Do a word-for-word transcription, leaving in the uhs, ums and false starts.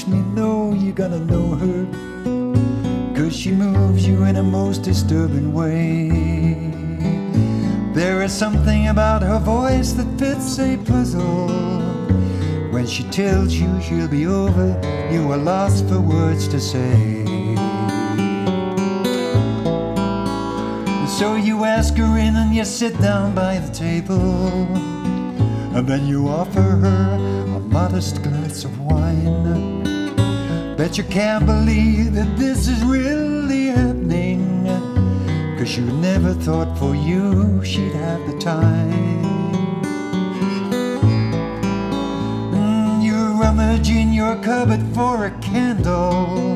me know you're gonna know her, 'cause she moves you in a most disturbing way. There is something about her voice that fits a puzzle. When she tells you she'll be over, you are lost for words to say. So you ask her in and you sit down by the table, and then you offer her a modest glass of wine. Bet you can't believe that this is really happening, 'cause you never thought for you she'd have the time. Mm, you rummage in your cupboard for a candle,